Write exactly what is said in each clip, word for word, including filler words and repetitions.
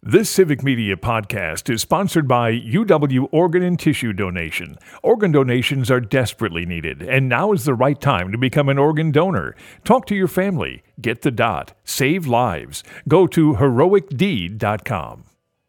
This Civic Media podcast is sponsored by U W Organ and Tissue Donation. Organ donations are desperately needed, and now is the right time to become an organ donor. Talk to your family. Get the dot. Save lives. Go to heroic deed dot com.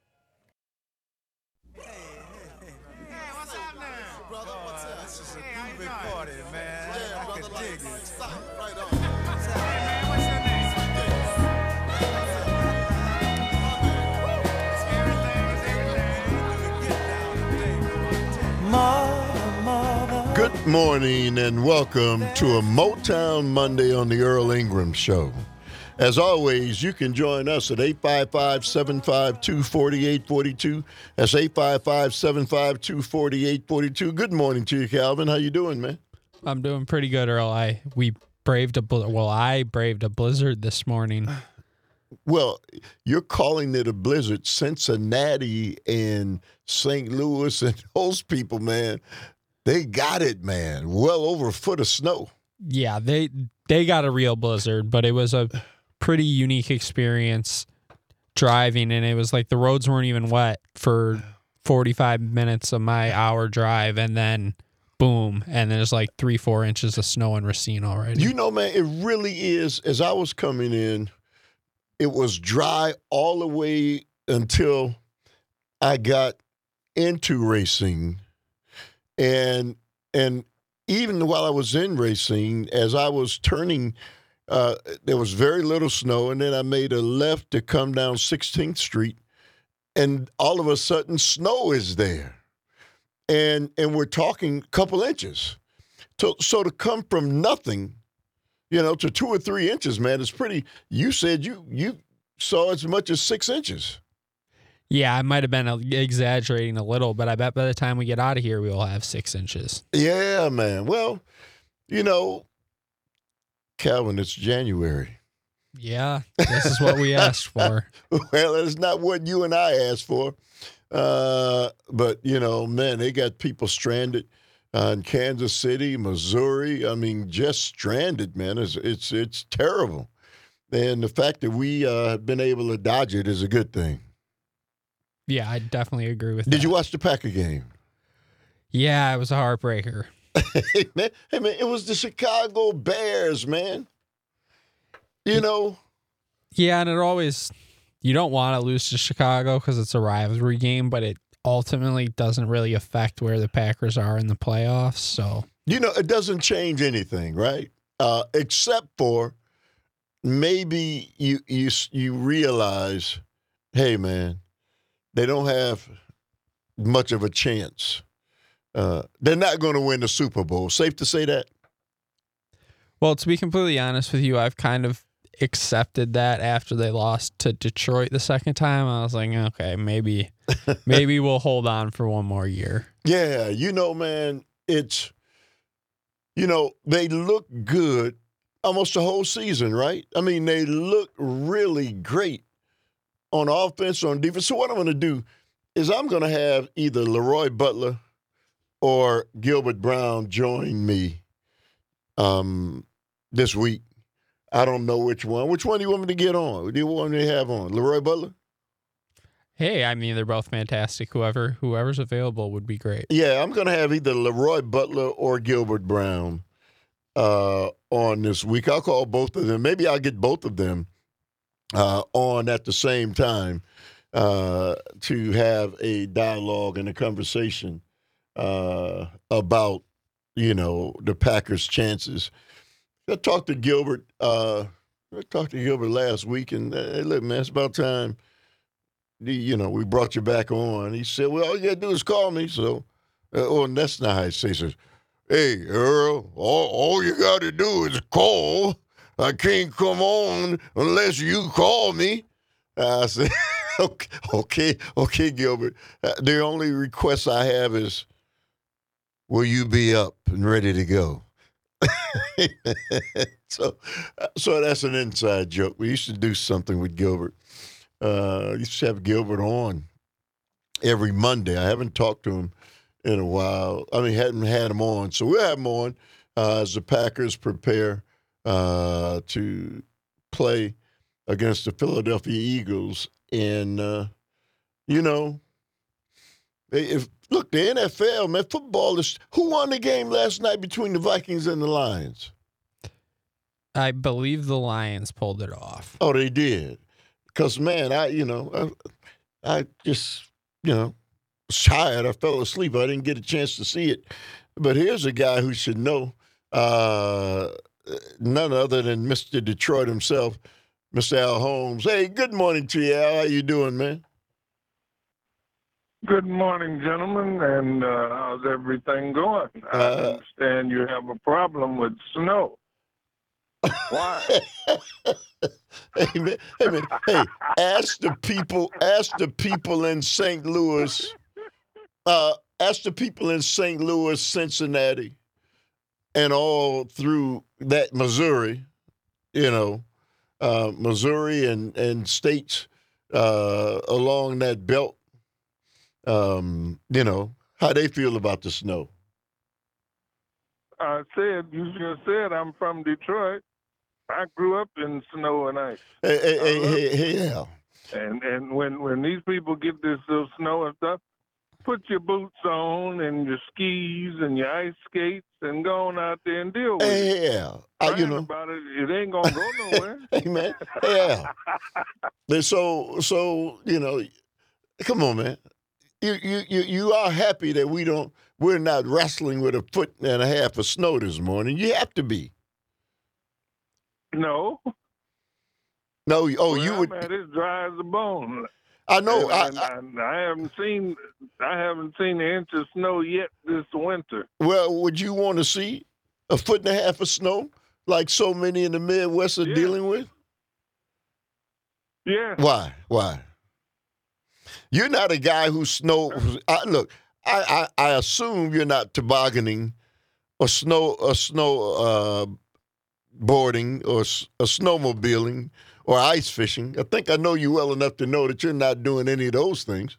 Good morning and welcome to a Motown Monday on the Earl Ingram Show. As always, you can join us at eight five five, seven five two, four eight four two. That's eight five five, seven five two, four eight four two. Good morning to you, Calvin. How you doing, man? I'm doing pretty good, Earl. I we braved a bl- well, I braved a blizzard this morning. Well, you're calling it a blizzard. Cincinnati and Saint Louis and those people, man, they got it, man. Well over a foot of snow. Yeah, they they got a real blizzard, but it was a pretty unique experience driving, and it was like the roads weren't even wet for forty-five minutes of my hour drive, and then boom, and there's like three, four inches of snow in Racine already. You know, man, it really is. As I was coming in, it was dry all the way until I got into Racine. And and even while I was in Racine, as I was turning, uh, there was very little snow, and then I made a left to come down sixteenth Street, and all of a sudden snow is there. And and we're talking a couple inches. So, so to come from nothing, you know, to two or three inches, man, it's pretty. You said you you saw as much as six inches. Yeah, I might have been exaggerating a little, but I bet by the time we get out of here, we will have six inches. Yeah, man. Well, you know, Calvin, it's January. Yeah, this is what we asked for. Well, it's not what you and I asked for. Uh, but, you know, man, they got people stranded uh, in Kansas City, Missouri. I mean, just stranded, man. It's it's it's terrible. And the fact that we uh, have been able to dodge it is a good thing. Yeah, I definitely agree with that. Did you watch the Packer game? Yeah, it was a heartbreaker. Hey, man, hey, man, it was the Chicago Bears, man. You know? Yeah, and it always, you don't want to lose to Chicago because it's a rivalry game, but it ultimately doesn't really affect where the Packers are in the playoffs. So, you know, it doesn't change anything, right? Uh, except for maybe you you you realize, hey, man, they don't have much of a chance. Uh, they're not going to win the Super Bowl. Safe to say that? Well, to be completely honest with you, I've kind of accepted that after they lost to Detroit the second time. I was like, okay, maybe maybe we'll hold on for one more year. Yeah, you know, man, it's, you know, they look good almost the whole season, right? I mean, they look really great on offense, on defense. So what I'm going to do is I'm going to have either Leroy Butler or Gilbert Brown join me um, this week. I don't know which one. Which one do you want me to get on? What do you want me to have on? Leroy Butler? Hey, I mean, they're both fantastic. Whoever Whoever's available would be great. Yeah, I'm going to have either Leroy Butler or Gilbert Brown uh, on this week. I'll call both of them. Maybe I'll get both of them Uh, on at the same time uh, to have a dialogue and a conversation uh, about, you know, the Packers' chances. I talked to Gilbert. Uh, I talked to Gilbert last week, and uh, hey, look, man, it's about time. You know, we brought you back on. He said, "Well, all you gotta do is call me." So, uh, oh, and that's not how he says it. Hey, Earl, all, all you got to do is call. I can't come on unless you call me. I said, okay, okay, okay, Gilbert. Uh, the only request I have is, will you be up and ready to go? so, so that's an inside joke. We used to do something with Gilbert. Uh, used to have Gilbert on every Monday. I haven't talked to him in a while. I mean, hadn't had him on. So we'll have him on uh, as the Packers prepare uh, to play against the Philadelphia Eagles in uh, You know, if look, the N F L, man, football is. Who won the game last night between the Vikings and the Lions? I believe the Lions pulled it off. Oh, they did. Because, man, I, you know, I, I just, you know, was tired. I fell asleep. I didn't get a chance to see it. But here's a guy who should know, uh, none other than Mister Detroit himself, Mister Al Holmes. Hey, good morning to you, Al. How you doing, man? Good morning, gentlemen, and uh, how's everything going? I Uh, understand you have a problem with snow. Why? hey, man, hey, man, hey, ask the people, ask the people in Saint Louis, uh, ask the people in Saint Louis, Cincinnati, and all through that Missouri, you know, uh, Missouri and, and states uh, along that belt, um, you know, how they feel about the snow. I said, you just said I'm from Detroit. I grew up in snow and ice. Hey, hey, I hey, love hey, hey, Al. And and when, when these people get this little snow and stuff, put your boots on and your skis and your ice skates and go on out there and deal with Hey, it. hey, Al. I, you Crying know, about it, it ain't gonna go nowhere. hey, man, hey, Al. And so, so you know, come on, man. You, you, you, you are happy that we don't, we're not wrestling with a foot and a half of snow this morning. You have to be. No. No, oh, Where you I'm would. at, it's dry as a bone. I know. And, I, and, I, and I haven't seen I haven't seen an inch of snow yet this winter. well, would you want to see a foot and a half of snow like so many in the Midwest are Yeah. dealing with? Yeah. Why? Why? You're not a guy who snow. I, look, I, I, I assume you're not tobogganing or snow or snow uh, boarding or s- or snowmobiling or ice fishing. I think I know you well enough to know that you're not doing any of those things.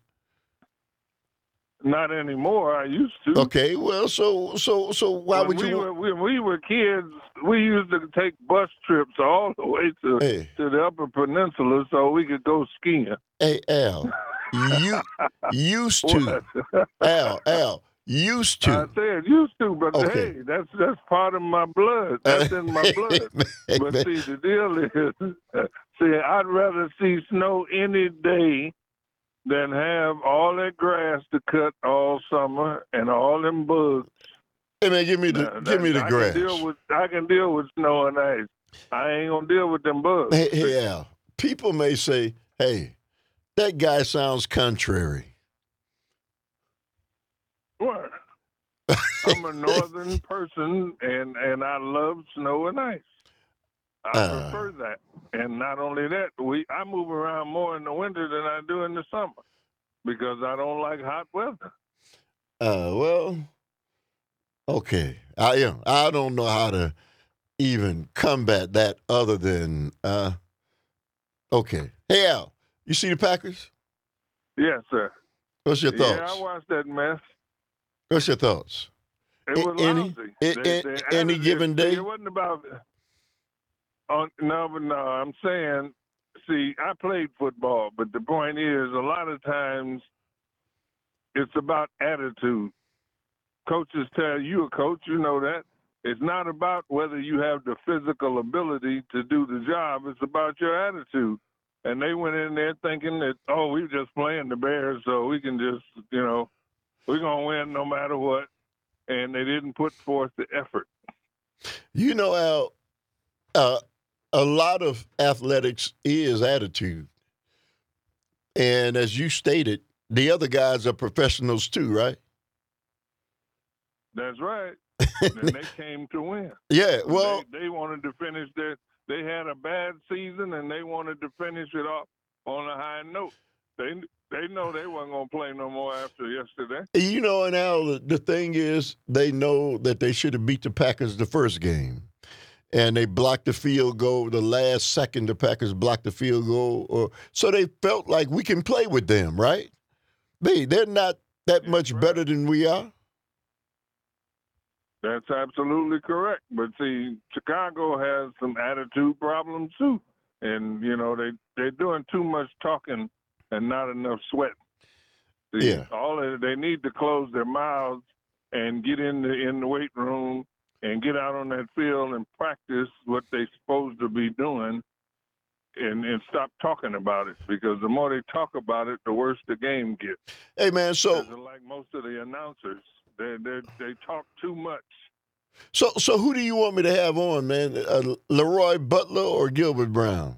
Not anymore. I used to. Okay, well, so so so why when would we you? were want- when we were kids, we used to take bus trips all the way to Hey, to the Upper Peninsula so we could go skiing. hey, Al, you used to, What? Al, Al, used I to. said used to, but Okay. hey, that's that's part of my blood. That's in my blood. But see, the deal is, see, I'd rather see snow any day than have all that grass to cut all summer and all them bugs. Hey man, give me the Now, give that- me the I grass. Can deal with, I can deal with snow and ice. I ain't gonna deal with them bugs. Hey, hey, Al, people may say, hey, that guy sounds contrary. What? I'm a northern person, and and I love snow and ice. I Uh. prefer that. And not only that, we I move around more in the winter than I do in the summer because I don't like hot weather. Uh, well, okay. I yeah, I don't know how to even combat that other than uh okay. Hey Al, you see the Packers? Yes, sir. What's your Yeah, thoughts? I watched that mess. What's your thoughts? It A- was any- lousy. a- They- a- they any added- given see, day? It wasn't about. Oh, no, but no, I'm saying. See, I played football, but the point is, a lot of times, it's about attitude. Coaches tell you, a coach, you know that. It's not about whether you have the physical ability to do the job. It's about your attitude. And they went in there thinking that, oh, we're just playing the Bears, so we can just, you know, we're going to win no matter what. And they didn't put forth the effort. You know, Al, uh, a lot of athletics is attitude. And as you stated, the other guys are professionals too, right? That's right. And they came to win. Yeah, well, they, they wanted to finish their. They had a bad season, and they wanted to finish it off on a high note. They they know they weren't gonna play no more after yesterday. you know, and Al, the, the thing is, they know that they should have beat the Packers the first game. And they blocked the field goal. The last second, the Packers blocked the field goal. Or, so they felt like we can play with them, right? They, they're not that much right. better than we are. That's absolutely correct. But see, Chicago has some attitude problems too, and you know they they're doing too much talking and not enough sweat. See, Yeah. all of, they need to close their mouths and get in the in the weight room and get out on that field and practice what they're supposed to be doing, and, and stop talking about it, because the more they talk about it, the worse the game gets. Hey, man, so like most of the announcers, they they they talk too much. so so who do you want me to have on, man? Uh, Leroy Butler or Gilbert Brown?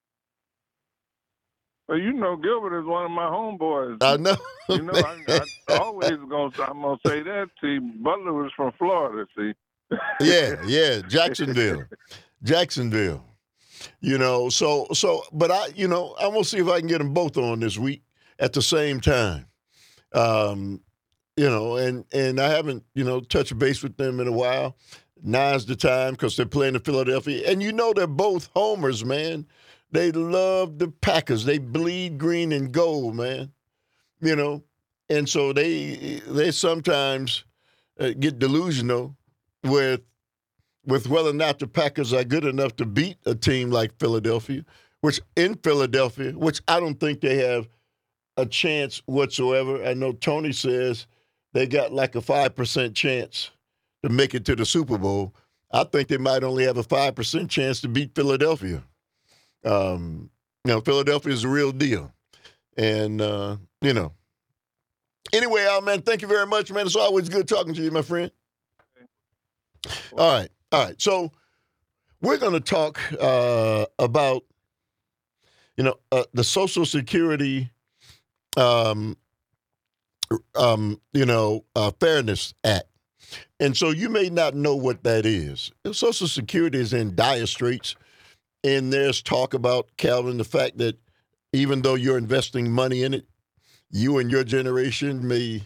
Well, you know, Gilbert is one of my homeboys. I know. You know, I, I always gonna I'm gonna say that. See, Butler was from Florida. See. yeah, yeah, Jacksonville, Jacksonville. You know, so so, but I, you know, I'm gonna see if I can get them both on this week at the same time. Um, you know, and and I haven't, you know, touched base with them in a while. Now's the time because they're playing in Philadelphia, and you know they're both homers, man. They love the Packers. They bleed green and gold, man. You know, and so they they sometimes uh, get delusional with with whether or not the Packers are good enough to beat a team like Philadelphia, which in Philadelphia, which I don't think they have a chance whatsoever. I know Tony says they got like a five percent chance to make it to the Super Bowl. I think they might only have a five percent chance to beat Philadelphia. Um, you know, Philadelphia is the real deal. And, uh, you know. Anyway, Al, man, thank you very much, man. It's always good talking to you, my friend. All right. All right. So we're going to talk uh, about, you know, uh, the Social Security, um, um, you know, uh, Fairness Act. And so you may not know what that is. Social Security is in dire straits. And there's talk about, Calvin, the fact that even though you're investing money in it, you and your generation may,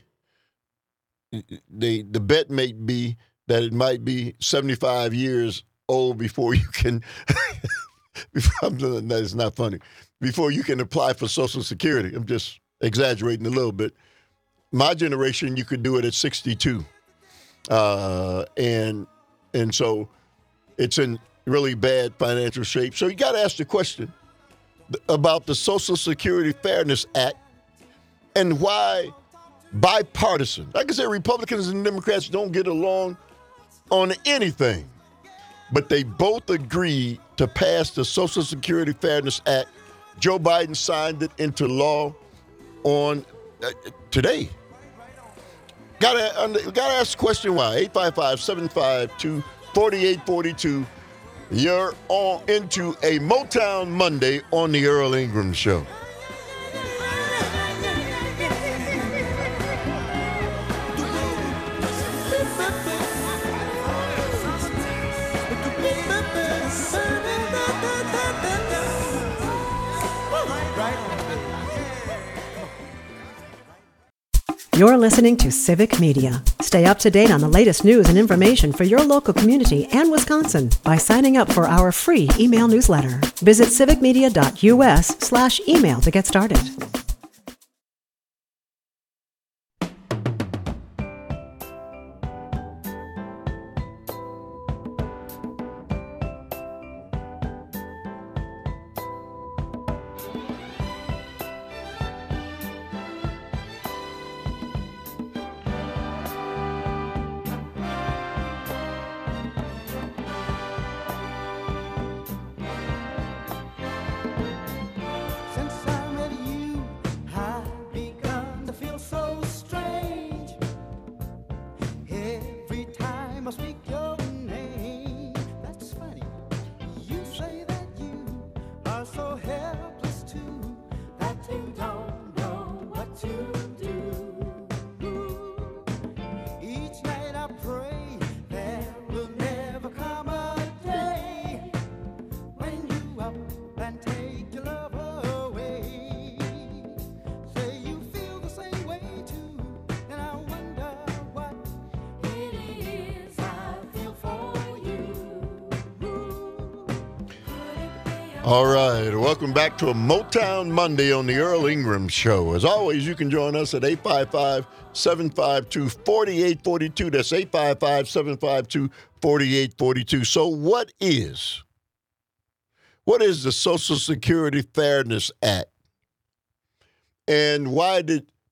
they, the bet may be that it might be seventy-five years old before you can, before, that is not funny, before you can apply for Social Security. I'm just exaggerating a little bit. My generation, you could do it at sixty-two. Uh, and and so it's in really bad financial shape. So you got to ask the question about the Social Security Fairness Act and why bipartisan. Like I said, Republicans and Democrats don't get along on anything, but they both agreed to pass the Social Security Fairness Act. Joe Biden signed it into law on uh, today. Gotta, uh, gotta ask the question why. eight five five, seven five two, four eight four two. You're on into a Motown Monday on the Earl Ingram Show. You're listening to Civic Media. Stay up to date on the latest news and information for your local community and Wisconsin by signing up for our free email newsletter. Visit civicmedia.us slash email to get started. All right, welcome back to a Motown Monday on the Earl Ingram Show. As always, you can join us at eight five five, seven five two, four eight four two. That's eight five five, seven five two, four eight four two. So what is, what is the Social Security Fairness Act? And why did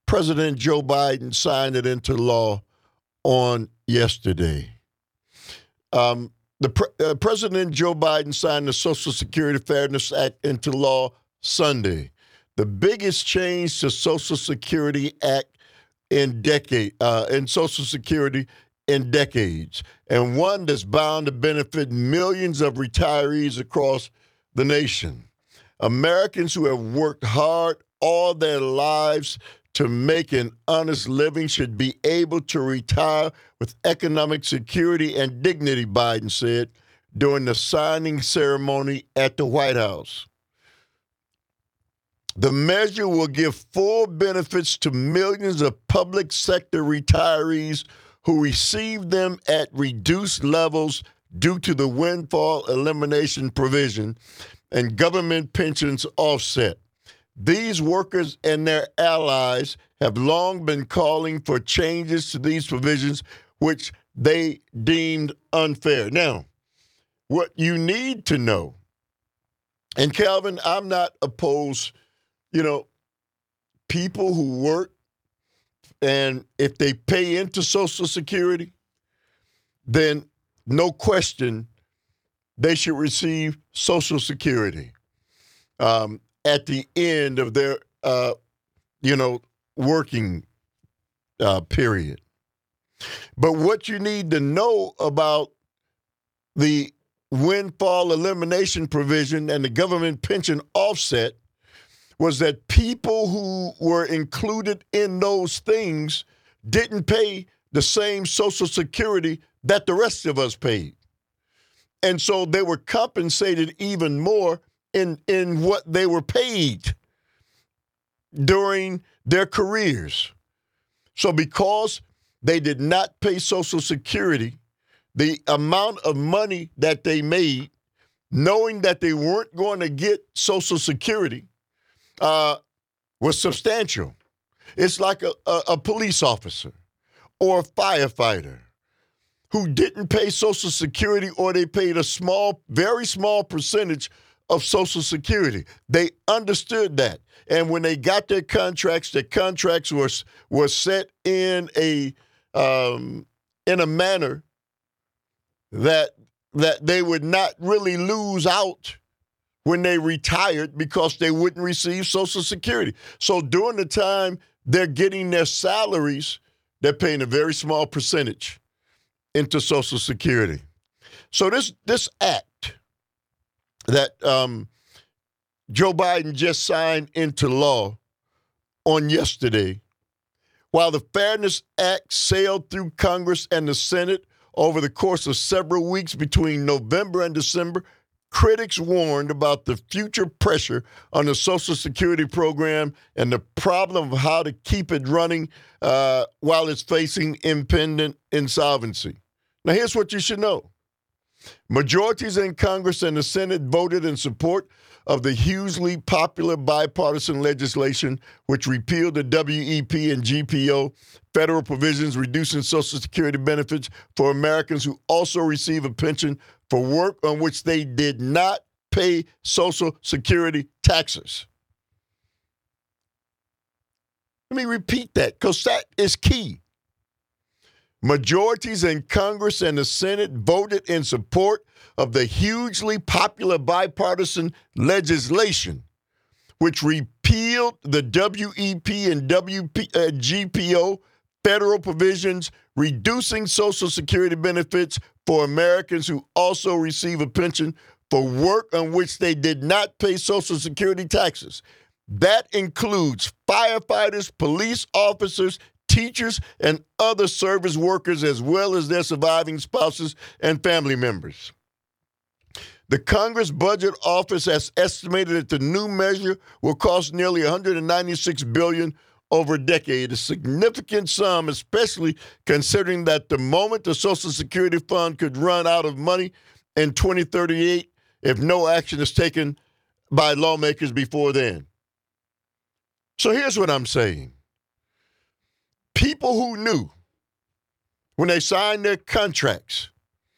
President Joe Biden signed it into law on yesterday. Um, the pre- uh, President Joe Biden signed the Social Security Fairness Act into law Sunday, the biggest change to Social Security Act in decade uh, in Social Security in decades, and one that's bound to benefit millions of retirees across the nation. Americans who have worked hard all their lives to make an honest living should be able to retire with economic security and dignity, Biden said during the signing ceremony at the White House. The measure will give full benefits to millions of public sector retirees who receive them at reduced levels due to the windfall elimination provision and government pensions offset. These workers and their allies have long been calling for changes to these provisions, which they deemed unfair. Now, what you need to know, and Calvin, I'm not opposed, you know, people who work, and if they pay into Social Security, then no question they should receive Social Security um, at the end of their, uh, you know, working uh, period. But what you need to know about the windfall elimination provision and the government pension offset was that people who were included in those things didn't pay the same Social Security that the rest of us paid. And so they were compensated even more in, in what they were paid during their careers. So because they did not pay Social Security, the amount of money that they made, knowing that they weren't going to get Social Security, uh, was substantial. It's like a, a, a police officer or a firefighter who didn't pay Social Security, or they paid a small, very small percentage of Social Security. They understood that. And when they got their contracts, their contracts were, were set in a um, in a manner that that they would not really lose out when they retired because they wouldn't receive Social Security. So during the time they're getting their salaries, they're paying a very small percentage into Social Security. So this this act that um, Joe Biden just signed into law on yesterday, while the Fairness Act sailed through Congress and the Senate over the course of several weeks between November and December, critics warned about the future pressure on the Social Security program and the problem of how to keep it running uh, while it's facing impending insolvency. Now, here's what you should know. Majorities in Congress and the Senate voted in support of the hugely popular bipartisan legislation which repealed the W E P and G P O, federal provisions reducing Social Security benefits for Americans who also receive a pension for work on which they did not pay Social Security taxes. Let me repeat that, because that is key. Majorities in Congress and the Senate voted in support of the hugely popular bipartisan legislation which repealed the W E P and W P, uh, G P O federal provisions reducing Social Security benefits for Americans who also receive a pension for work on which they did not pay Social Security taxes. That includes firefighters, police officers, teachers, and other service workers, as well as their surviving spouses and family members. The Congress Budget Office has estimated that the new measure will cost nearly one hundred ninety-six billion dollars over a decade, a significant sum, especially considering that the moment the Social Security Fund could run out of money in twenty thirty-eight if no action is taken by lawmakers before then. So here's what I'm saying. People who knew when they signed their contracts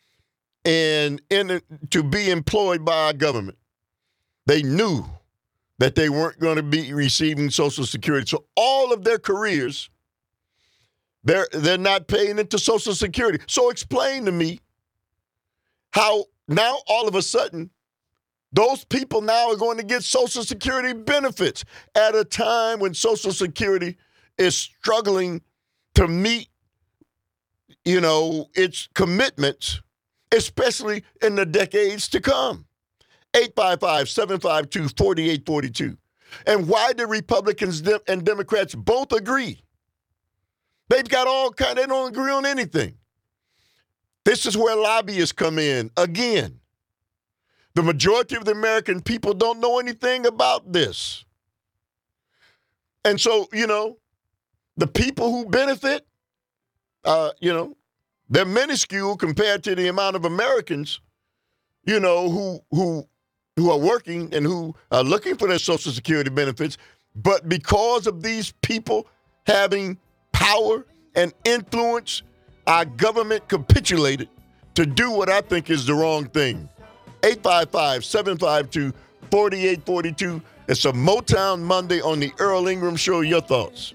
and in to be employed by our government, they knew that they weren't going to be receiving Social Security. So all of their careers, they're they're not paying into Social Security. So explain to me how now all of a sudden those people now are going to get Social Security benefits at a time when Social Security is struggling to meet, you know, its commitments, especially in the decades to come. eight five five, seven five two, four eight four two. And why do Republicans and Democrats both agree? They've got all kind, they don't agree on anything. This is where lobbyists come in again. The majority of the American people don't know anything about this. And so, you know, the people who benefit, uh, you know, they're minuscule compared to the amount of Americans, you know, who who who are working and who are looking for their Social Security benefits. But because of these people having power and influence, our government capitulated to do what I think is the wrong thing. eight five five, seven five two, four eight four two. It's a Motown Monday on the Earl Ingram Show. Your thoughts?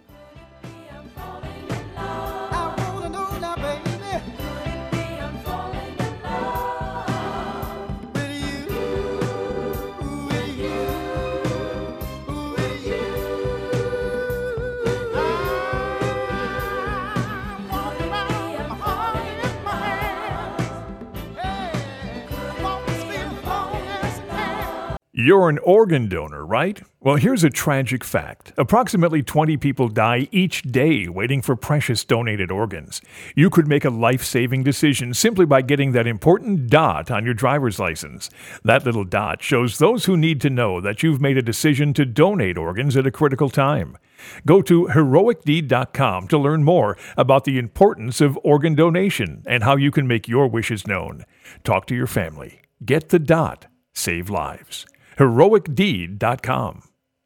You're an organ donor, right? Well, here's a tragic fact. Approximately twenty people die each day waiting for precious donated organs. You could make a life-saving decision simply by getting that important dot on your driver's license. That little dot shows those who need to know that you've made a decision to donate organs at a critical time. Go to heroic deed dot com to learn more about the importance of organ donation and how you can make your wishes known. Talk to your family. Get the dot. Save lives. heroic deed dot com.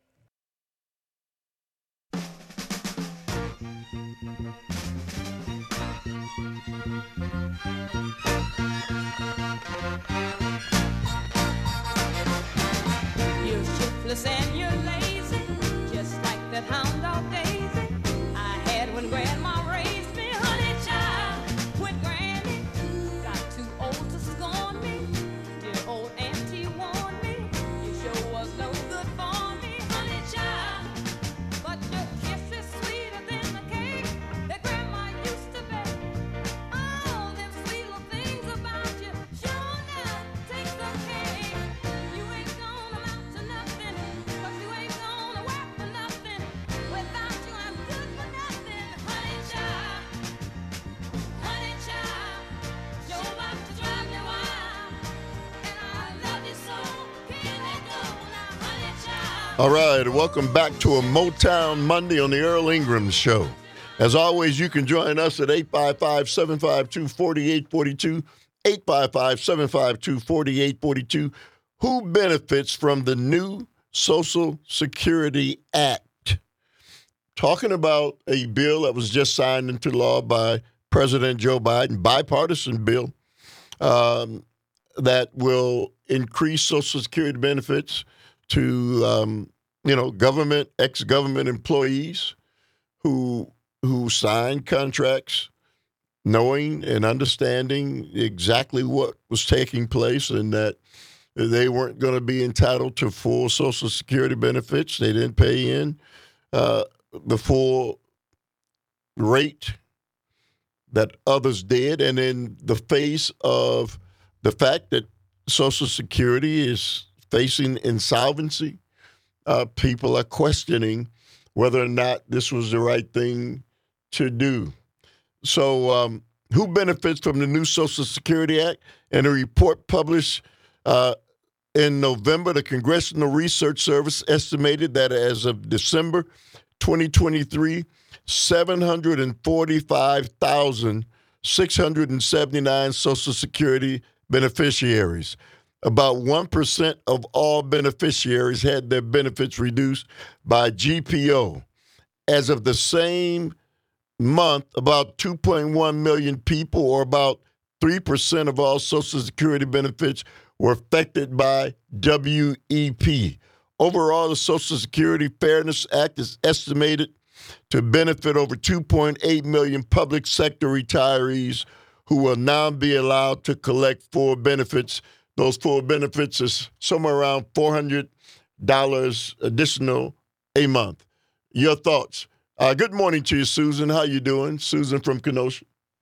You're shiftless and you're lazy, just like that hound dog Daisy I had when Grandma raised me. Honey child, when Granny got too old to scorn me, dear old auntie warned me, you sure was no good for me. Honey child, but your kiss is sweeter than the cake that Grandma used to bake. All them sweet little things about you sure enough takes the cake. You ain't gonna amount to nothing, 'cause you ain't gonna work for nothing. Without you I'm good for nothing. Honey child, honey child, you're about to drive me wild, and I love you so, can't let go now. Honey child. All right, welcome back to a Motown Monday on the Earl Ingram Show. As always, you can join us at eight five five, seven five two, four eight four two, eight five five, seven five two, four eight four two. Who benefits from the new Social Security Act? Talking about a bill that was just signed into law by President Joe Biden, bipartisan bill, um, that will increase Social Security benefits to, um, you know, government, ex-government employees who who signed contracts knowing and understanding exactly what was taking place and that they weren't going to be entitled to full Social Security benefits. They didn't pay in uh, the full rate that others did. And in the face of the fact that Social Security is facing insolvency, uh, people are questioning whether or not this was the right thing to do. So um, who benefits from the new Social Security Act? In a report published uh, in November, the Congressional Research Service estimated that as of December twenty twenty-three, seven hundred forty-five thousand six hundred seventy-nine Social Security beneficiaries. About one percent of all beneficiaries had their benefits reduced by G P O. As of the same month, about two point one million people, or about three percent of all Social Security benefits, were affected by W E P. Overall, the Social Security Fairness Act is estimated to benefit over two point eight million public sector retirees who will now be allowed to collect full benefits. Those full benefits is somewhere around four hundred dollars additional a month. Your thoughts? Uh, good morning to you, Susan. How you doing? Susan from Kenosha.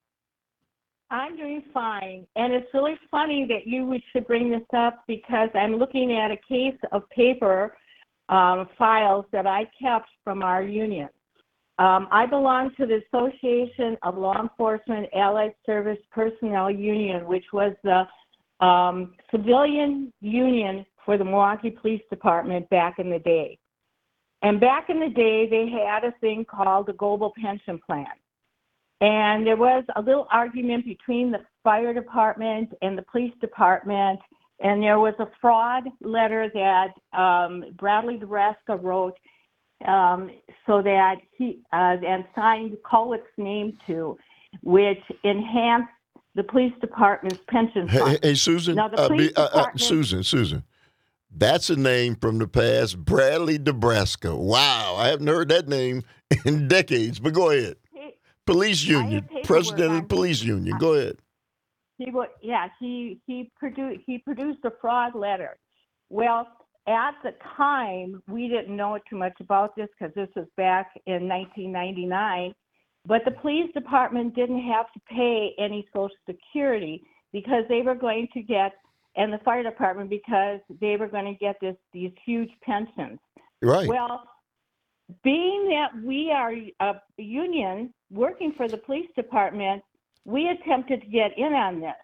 I'm doing fine. And it's really funny that you should bring this up because I'm looking at a case of paper um, files that I kept from our union. Um, I belong to the Association of Law Enforcement Allied Service Personnel Union, which was the um, civilian union for the Milwaukee Police Department back in the day. And back in the day, they had a thing called the Global Pension Plan. And there was a little argument between the fire department and the police department, and there was a fraud letter that um, Bradley DeBrasca wrote um, so that he uh, and signed Colwick's name to, which enhanced the police department's pension fund. Hey, hey Susan, Now, the uh, police be, uh, uh, department- Susan, Susan. That's a name from the past, Bradley DeBrasca. Wow, I haven't heard that name in decades, but go ahead. Police union, paperwork president of the on- police union. Go ahead. He wa yeah, he he produced he produced a fraud letter. Well, at the time, we didn't know too much about this because this was back in nineteen ninety-nine. But the police department didn't have to pay any Social Security because they were going to get, and the fire department because they were going to get this these huge pensions. Right. Well, being that we are a union working for the police department, we attempted to get in on this.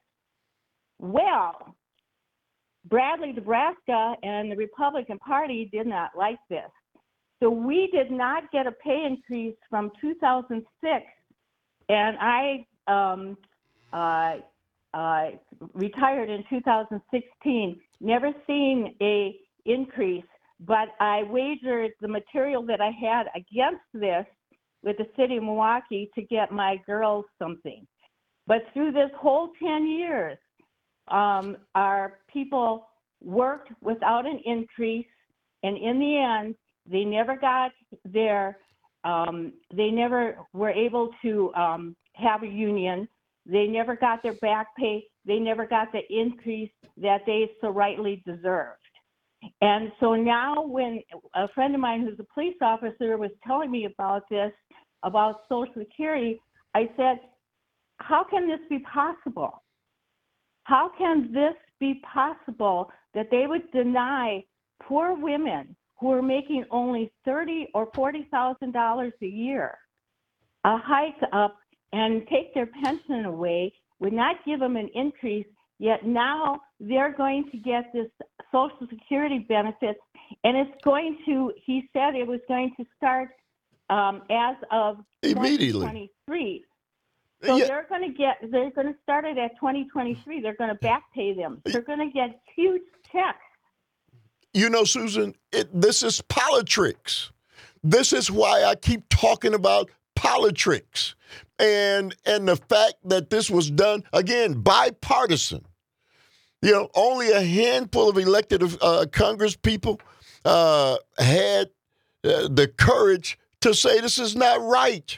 Well, Bradley DeBrasca and the Republican Party did not like this. So we did not get a pay increase from two thousand six, and I um, uh, uh, retired in two thousand sixteen, never seen a increase, but I wagered the material that I had against this with the city of Milwaukee to get my girls something. But through this whole ten years, um, our people worked without an increase, and in the end, they never got their, um, they never were able to um, have a union. They never got their back pay. They never got the increase that they so rightly deserved. And so now when a friend of mine who's a police officer was telling me about this, about Social Security, I said, how can this be possible? How can this be possible that they would deny poor women who are making only thirty or forty thousand dollars a year a hike up and take their pension away, would not give them an increase, yet now they're going to get this Social Security benefits, and it's going to, he said it was going to start um, as of Immediately. twenty twenty-three. So Yeah. they're going to get, they're going to start it at twenty twenty-three. They're going to back pay them. They're going to get huge checks. You know, Susan, it, this is politics. This is why I keep talking about politics. And and the fact that this was done, again, bipartisan. You know, only a handful of elected uh, Congress people uh, had uh, the courage to say this is not right.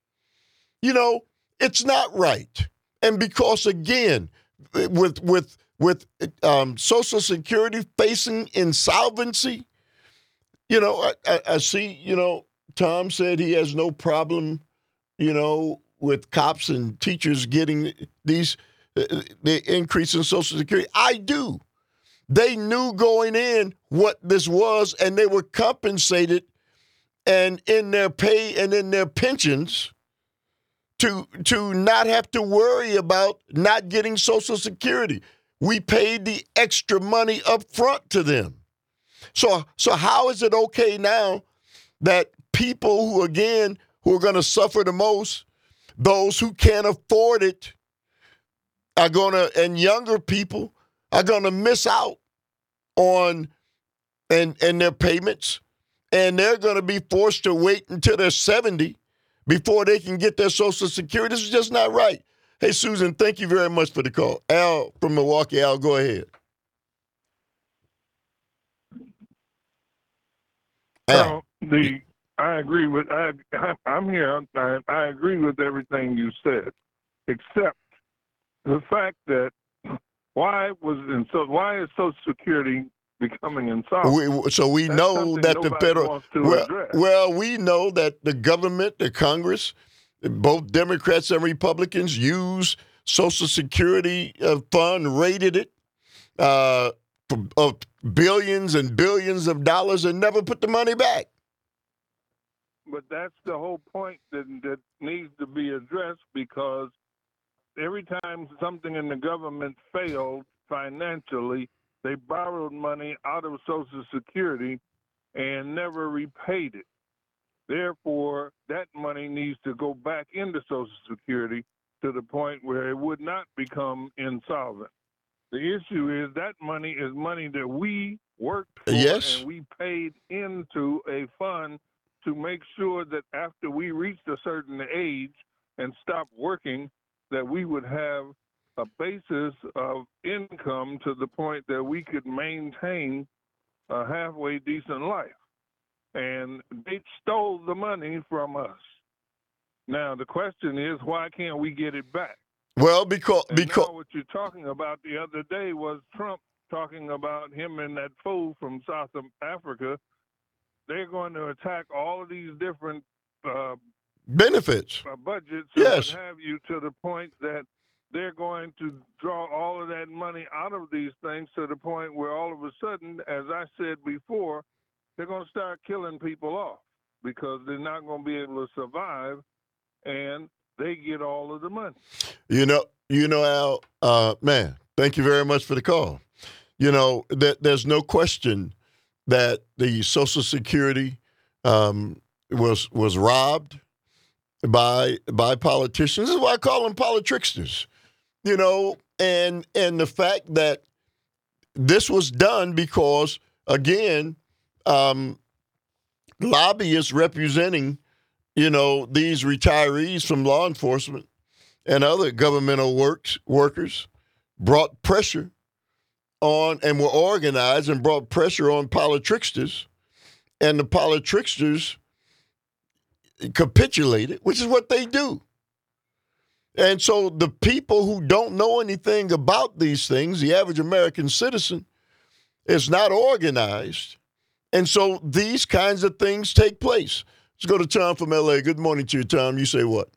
You know, it's not right. And because, again, with with with um, Social Security facing insolvency, you know, I, I, I see, you know, Tom said he has no problem, you know, with cops and teachers getting these uh, the increase in Social Security. I do. They knew going in what this was, and they were compensated and in their pay and in their pensions to to not have to worry about not getting Social Security. We paid the extra money up front to them. So so how is it okay now that people who, again, who are going to suffer the most, those who can't afford it, are going to, and younger people are going to miss out on and and their payments, and they're going to be forced to wait until they're seventy before they can get their Social Security? This is just not right. Hey, Susan, thank you very much for the call. Al from Milwaukee. Al, go ahead. Al. Well, the I agree with I I'm here. I, I agree with everything you said, except the fact that why was and so why is Social Security becoming insolvent? We, so we That's know something that the nobody federal wants to well, address. well, we know that the government, the Congress, both Democrats and Republicans use Social Security uh, fund, rated it uh, for, of billions and billions of dollars, and never put the money back. But that's the whole point that that needs to be addressed, because every time something in the government failed financially, they borrowed money out of Social Security and never repaid it. Therefore, that money needs to go back into Social Security to the point where it would not become insolvent. The issue is that money is money that we worked for Yes. and we paid into a fund to make sure that after we reached a certain age and stopped working, that we would have a basis of income to the point that we could maintain a halfway decent life. And they stole the money from us. Now, the question is, why can't we get it back? Well, because And because now what you're talking about the other day was Trump talking about him and that fool from South Africa. They're going to attack all of these different uh, benefits. uh, budgets Yes. and what have you, to the point that they're going to draw all of that money out of these things to the point where all of a sudden, as I said before, they're going to start killing people off because they're not going to be able to survive, and they get all of the money. You know, you know, Al, uh, man, thank you very much for the call. You know, that there's no question that the Social Security um, was was robbed by by politicians. This is why I call them politricksters. You know, and and the fact that this was done because, again, um, lobbyists representing, you know, these retirees from law enforcement and other governmental works workers brought pressure on and were organized and brought pressure on politricksters, and the politricksters capitulated, which is what they do. And so the people who don't know anything about these things, the average American citizen, is not organized. And so these kinds of things take place. Let's go to Tom from L A. Good morning to you, Tom. You say what?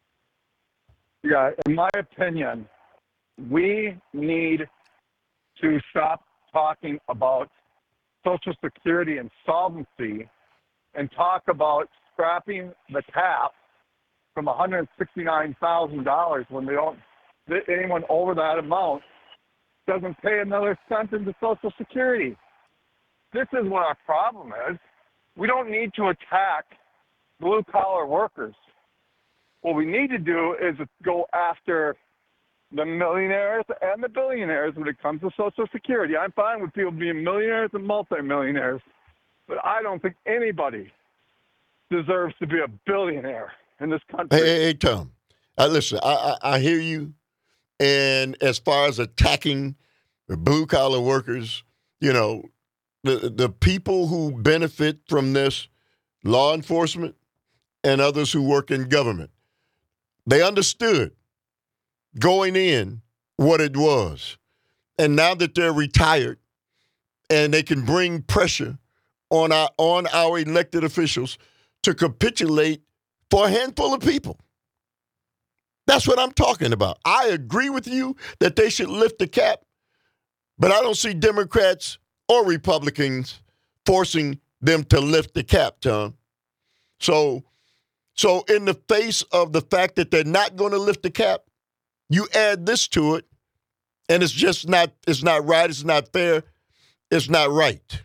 Yeah, in my opinion, we need to stop talking about Social Security insolvency and talk about scrapping the cap from one hundred sixty-nine thousand dollars when they don't, anyone over that amount doesn't pay another cent into Social Security. This is what our problem is. We don't need to attack blue-collar workers. What we need to do is go after the millionaires and the billionaires when it comes to Social Security. I'm fine with people being millionaires and multimillionaires, but I don't think anybody deserves to be a billionaire in this country. Hey, hey, hey Tom. Uh, listen, I, I, I hear you. And as far as attacking the blue-collar workers, you know, the the people who benefit from this, law enforcement and others who work in government, they understood going in what it was. And now that they're retired and they can bring pressure on our on our elected officials to capitulate for a handful of people. That's what I'm talking about. I agree with you that they should lift the cap, but I don't see Democrats or Republicans forcing them to lift the cap, Tom. So, so in the face of the fact that they're not going to lift the cap, you add this to it, and it's just not, it's not right, it's not fair, it's not right.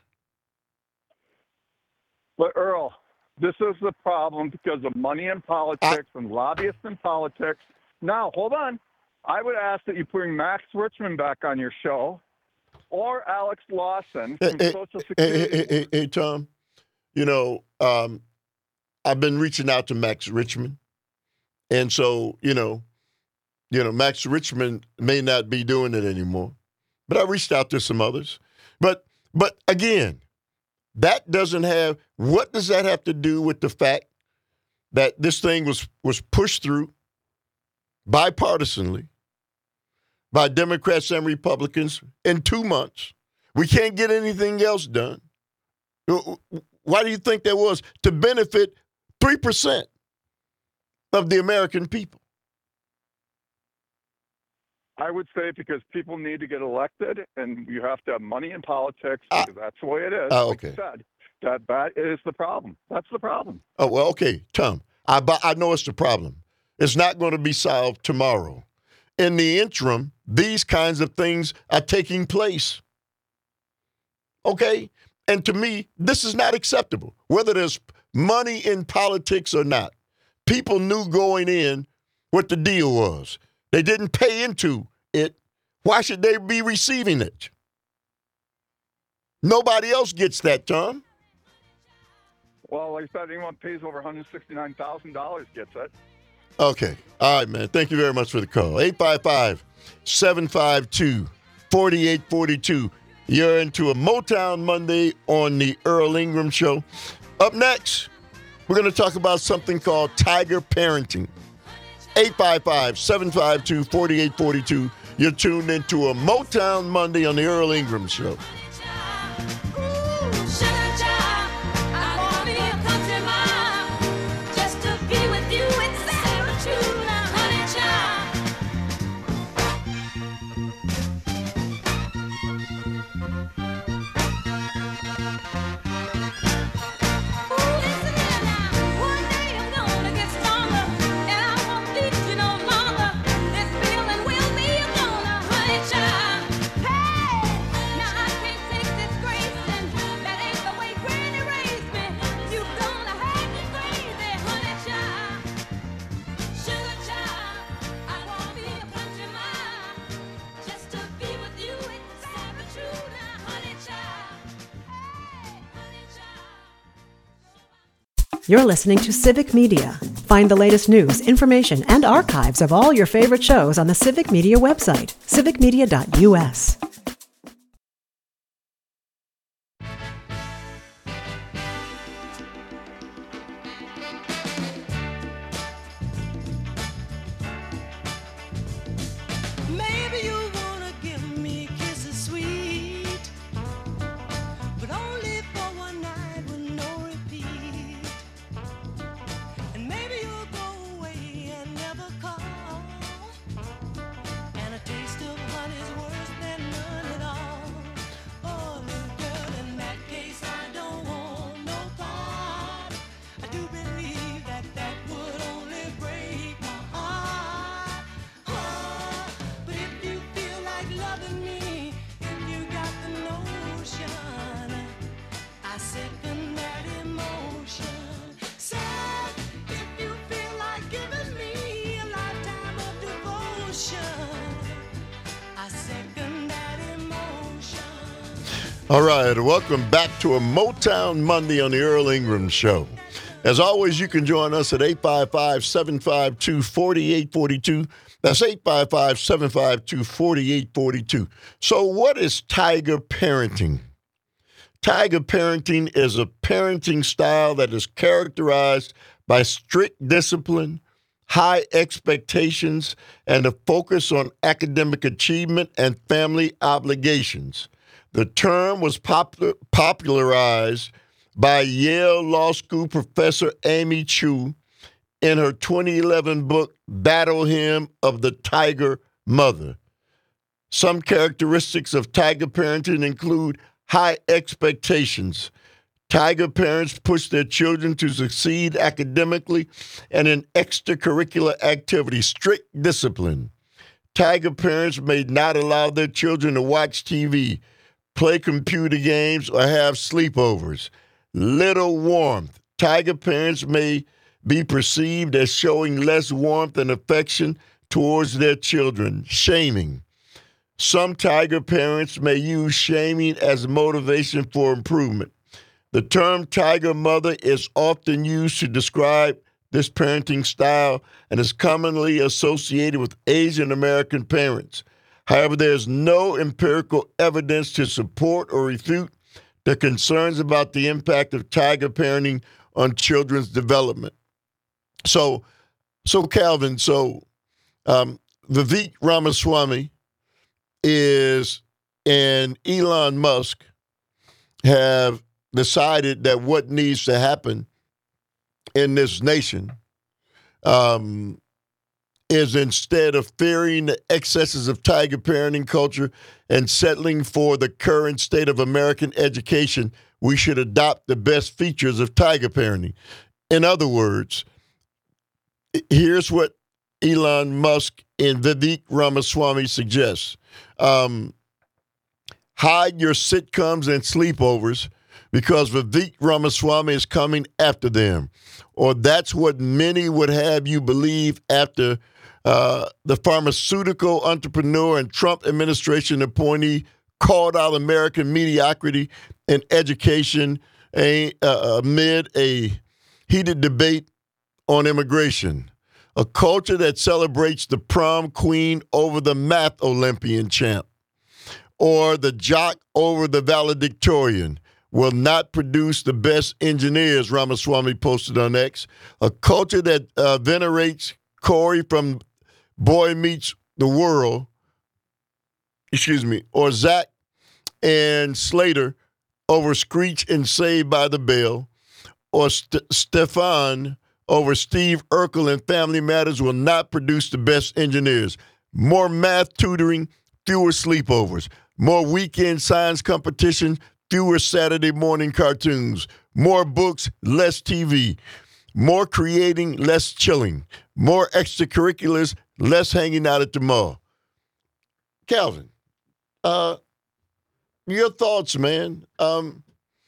But Earl, this is the problem because of money in politics I, and lobbyists in politics. Now, hold on. I would ask that you bring Max Richmond back on your show or Alex Lawson from hey, Social hey, Security. Hey, hey, hey, Tom, you know, um, I've been reaching out to Max Richmond. And so, you know, you know, Max Richmond may not be doing it anymore. But I reached out to some others. But but again, That doesn't have, what does that have to do with the fact that this thing was, was pushed through bipartisanly by Democrats and Republicans in two months? We can't get anything else done. Why do you think that was? To benefit three percent of the American people. I would say because people need to get elected, and you have to have money in politics, Ah. because that's the way it is. Ah, Like okay. you said, that, that is the problem. That's the problem. Oh, well, okay, Tom, I, bu- I know it's the problem. It's not going to be solved tomorrow. In the interim, these kinds of things are taking place. Okay? And to me, this is not acceptable, whether there's money in politics or not. People knew going in what the deal was. They didn't pay into it. Why should they be receiving it? Nobody else gets that, Tom. Well, like I said, anyone pays over one hundred sixty-nine thousand dollars gets it. Okay. All right, man. Thank you very much for the call. eight five five, seven five two, four eight four two. You're into a Motown Monday on the Earl Ingram Show. Up next, we're going to talk about something called tiger parenting. eight five five, seven five two, four eight four two. You're tuned into a Motown Monday on the Earl Ingram Show. You're listening to Civic Media. Find the latest news, information, and archives of all your favorite shows on the Civic Media website, civic media dot u s. Maybe you wanna give me kisses sweet, but only for one night with no repeat. And maybe you'll go away and never call, and a taste of honey's worse than none at all. Oh, little girl, in that case I don't want no part. I do believe that that would only break my heart. Oh, but if you feel like loving me, if you got the notion, I second that emotion. So, if you feel like giving me a lifetime of devotion, I second that emotion. All right, welcome back to a Motown Monday on the Earl Ingram Show. As always, you can join us at eight five five, seven five two, four eight four two. That's eight five five, seven five two, four eight four two. So what is tiger parenting? Tiger parenting is a parenting style that is characterized by strict discipline, high expectations, and a focus on academic achievement and family obligations. The term was popular, popularized by Yale Law School professor Amy Chu in her twenty eleven book, Battle Hymn of the Tiger Mother. Some characteristics of tiger parenting include high expectations. Tiger parents push their children to succeed academically and in extracurricular activities, strict discipline. Tiger parents may not allow their children to watch T V, play computer games, or have sleepovers. Little warmth. Tiger parents may be perceived as showing less warmth and affection towards their children. Shaming. Some tiger parents may use shaming as motivation for improvement. The term tiger mother is often used to describe this parenting style and is commonly associated with Asian American parents. However, there is no empirical evidence to support or refute the concerns about the impact of tiger parenting on children's development. So, so Calvin, so um, Vivek Ramaswamy is and Elon Musk have decided that what needs to happen in this nation um, is instead of fearing the excesses of tiger parenting culture and settling for the current state of American education, we should adopt the best features of tiger parenting. In other words, here's what Elon Musk and Vivek Ramaswamy suggests. Um, hide your sitcoms and sleepovers because Vivek Ramaswamy is coming after them. Or that's what many would have you believe after uh, the pharmaceutical entrepreneur and Trump administration appointee called out American mediocrity in education a, uh, amid a heated debate on immigration. A culture that celebrates the prom queen over the math Olympian champ or the jock over the valedictorian will not produce the best engineers, Ramaswamy posted on X. A culture that uh, venerates Corey from Boy Meets the World, excuse me, or Zach and Slater over Screech and Saved by the Bell, or St- Stefan over Steve Urkel and Family Matters will not produce the best engineers. More math tutoring, fewer sleepovers. More weekend science competition, fewer Saturday morning cartoons. More books, less T V. More creating, less chilling. More extracurriculars, less hanging out at the mall. Calvin, uh, your thoughts, man. Um,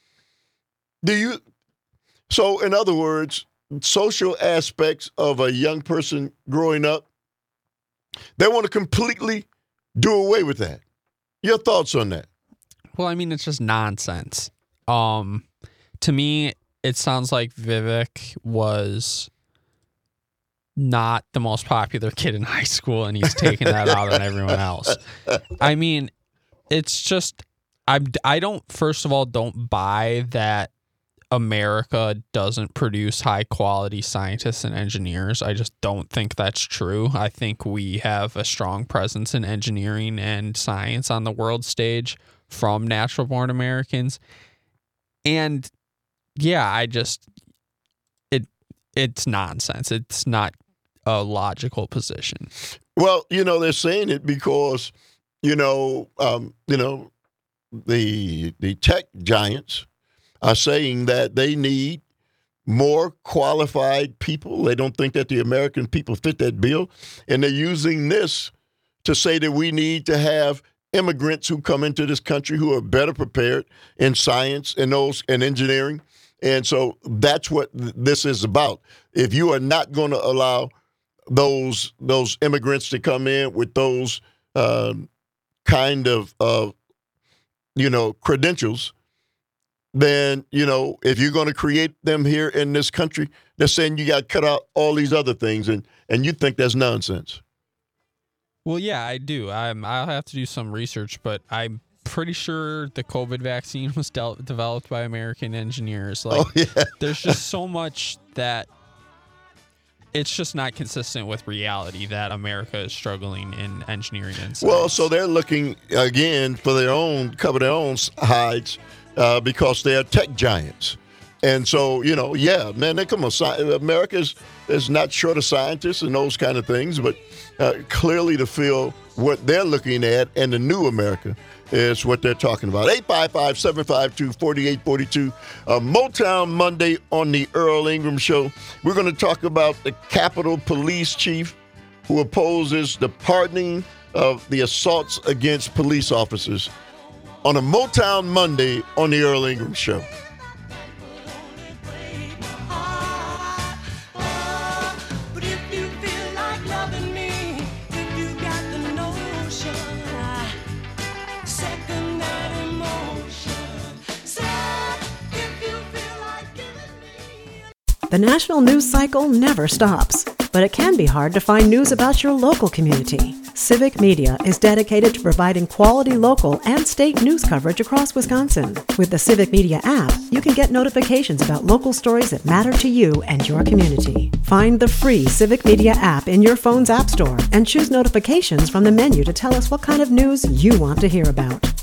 do you, so in other words, social aspects of a young person growing up, they want to completely do away with that. Your thoughts on that? Well, I mean, it's just nonsense. Um, to me, it sounds like Vivek was not the most popular kid in high school, and he's taking that out on everyone else. I mean, it's just, I I don't, first of all, don't buy that America doesn't produce high quality scientists and engineers. I just don't think that's true. I think we have a strong presence in engineering and science on the world stage from natural born Americans. And yeah, I just, it it's nonsense. It's not a logical position. Well, you know, they're saying it because, you know, um, you know, the the tech giants are saying that they need more qualified people. They don't think that the American people fit that bill. And they're using this to say that we need to have immigrants who come into this country who are better prepared in science and those and engineering. And so that's what this is about. If you are not going to allow those those immigrants to come in with those uh, kind of, uh, you know, credentials, then, you know, if you're going to create them here in this country, they're saying you got to cut out all these other things, and, and you think that's nonsense. Well, yeah, I do. I'm, I'll have to do some research, but I'm pretty sure the COVID vaccine was de- developed by American engineers. Like, oh, yeah. There's just so much that it's just not consistent with reality that America is struggling in engineering and science. Well, so they're looking, again, for their own, cover their own hides, Uh, because they are tech giants. And so, you know, yeah, man, they come on. America is, is not short of scientists and those kind of things, but uh, clearly to feel what they're looking at and the new America is what they're talking about. eight five five, seven five two, four eight four two. Uh, Motown Monday on the Earl Ingram Show. We're going to talk about the Capitol Police Chief who opposes the pardoning of the assaults against police officers on a Motown Monday on the Earl Ingram Show. The national news cycle never stops, but it can be hard to find news about your local community. Civic Media is dedicated to providing quality local and state news coverage across Wisconsin. With the Civic Media app, you can get notifications about local stories that matter to you and your community. Find the free Civic Media app in your phone's app store and choose notifications from the menu to tell us what kind of news you want to hear about.